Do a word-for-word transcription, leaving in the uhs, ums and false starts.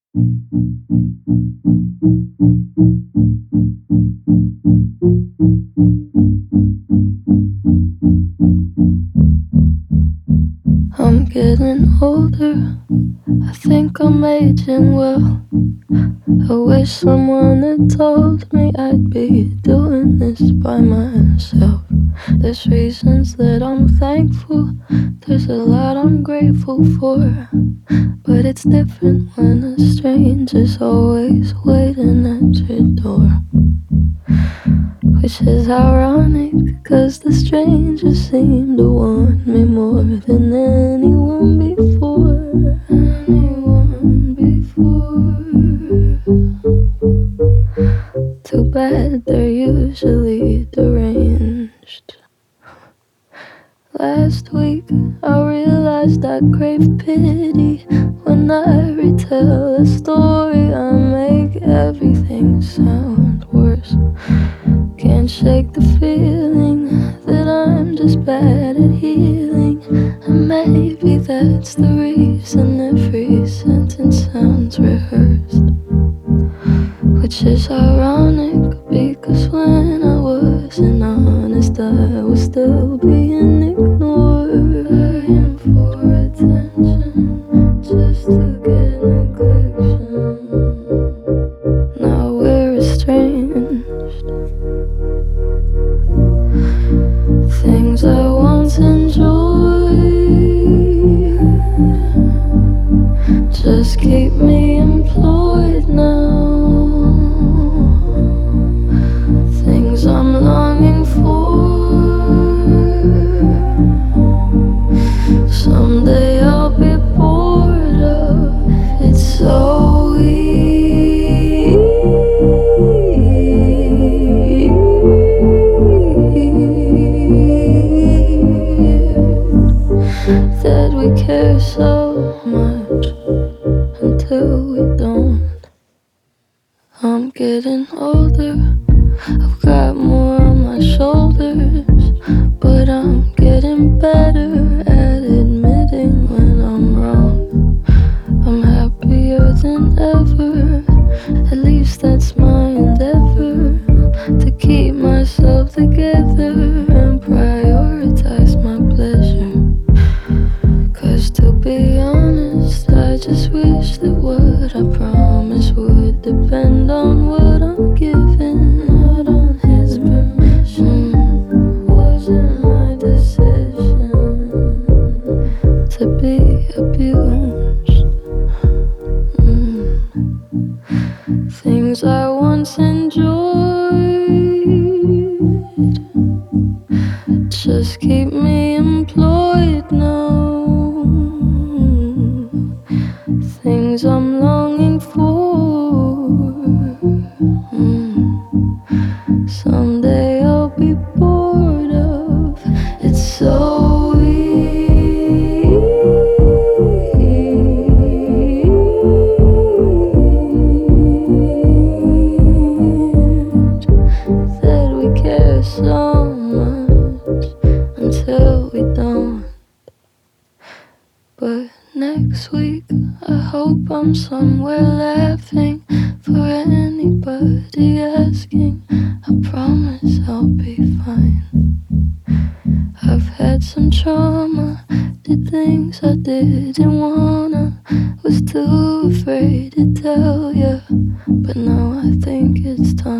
I'm getting older, I think I'm aging well. I wish someone had told me I'd be doing this by myself. There's reasons that I'm thankful, there's a lot I'm grateful for. But it's different when a stranger's always waiting at your door. Which is ironic, cause the stranger seemed to want me more than anyone before. Anyone before. Too bad they're usually deranged. Last week I realized I crave pity. When I retell a story, I make everything sound worse. Can't shake the feeling that I'm just bad at healing. And maybe that's the reason every sentence sounds rehearsed. Which is ironic, because when I wasn't honest, I was still being ignored. Dying for attention, just to get neglection. Now we're estranged. Things I once enjoyed just keep me employed now. Things I'm longing for, someday I'll be bored of. It's so easy that we care so much until we don't. I'm getting older, I've got more on my shoulders, but I'm getting better at admitting when I'm wrong. I'm happier than ever, at least that's my endeavor, to keep myself together and prioritize my pleasure. Cause to be honest, I just wish that what I promised would depend on what I'm given, not on his permission. Wasn't my decision to be abused. mm. Things I once enjoyed just keep me employed now. Things I'm longing for, mm. someday I'll be bored of. It's so weird that we care so much until we don't. But next week I hope I'm somewhere laughing for anybody asking. I promise I'll be fine. I've had some trauma, did things I didn't wanna, was too afraid to tell ya, but now I think it's time.